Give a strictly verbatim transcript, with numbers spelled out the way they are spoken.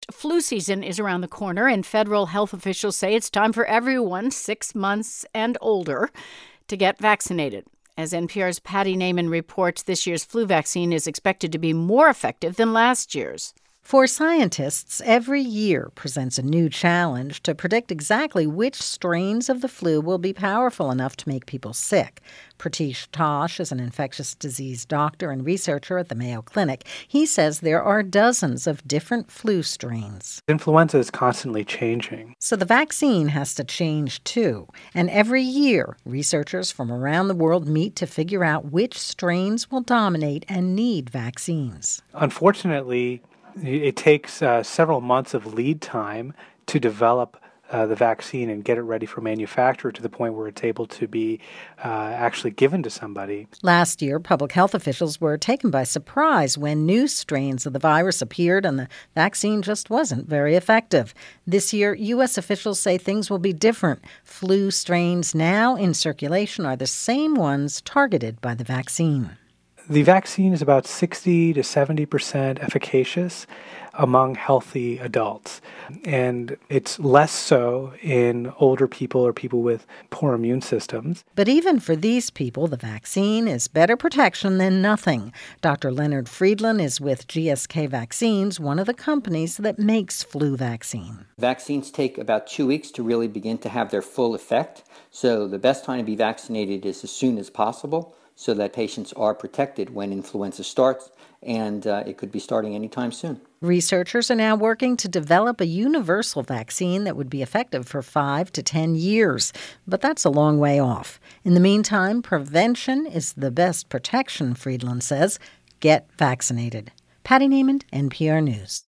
Flu season is around the corner, and federal health officials say it's time for everyone six months and older to get vaccinated. As N P R's Patty Naiman reports, this year's flu vaccine is expected to be more effective than last year's. For scientists, every year presents a new challenge to predict exactly which strains of the flu will be powerful enough to make people sick. Pratish Tosh is an infectious disease doctor and researcher at the Mayo Clinic. He says there are dozens of different flu strains. Influenza is constantly changing. So the vaccine has to change too. And every year, researchers from around the world meet to figure out which strains will dominate and need vaccines. Unfortunately, it takes uh, several months of lead time to develop uh, the vaccine and get it ready for manufacture to the point where it's able to be uh, actually given to somebody. Last year, public health officials were taken by surprise when new strains of the virus appeared and the vaccine just wasn't very effective. This year, U S officials say things will be different. Flu strains now in circulation are the same ones targeted by the vaccine. The vaccine is about sixty to seventy percent efficacious among healthy adults, and it's less so in older people or people with poor immune systems. But even for these people, the vaccine is better protection than nothing. Doctor Leonard Friedland is with G S K Vaccines, one of the companies that makes flu vaccine. Vaccines take about two weeks to really begin to have their full effect, so the best time to be vaccinated is as soon as possible, so that patients are protected when influenza starts, and uh, it could be starting anytime soon. Researchers are now working to develop a universal vaccine that would be effective for five to ten years, but that's a long way off. In the meantime, prevention is the best protection, Friedland says. Get vaccinated. Patty Naiman, N P R News.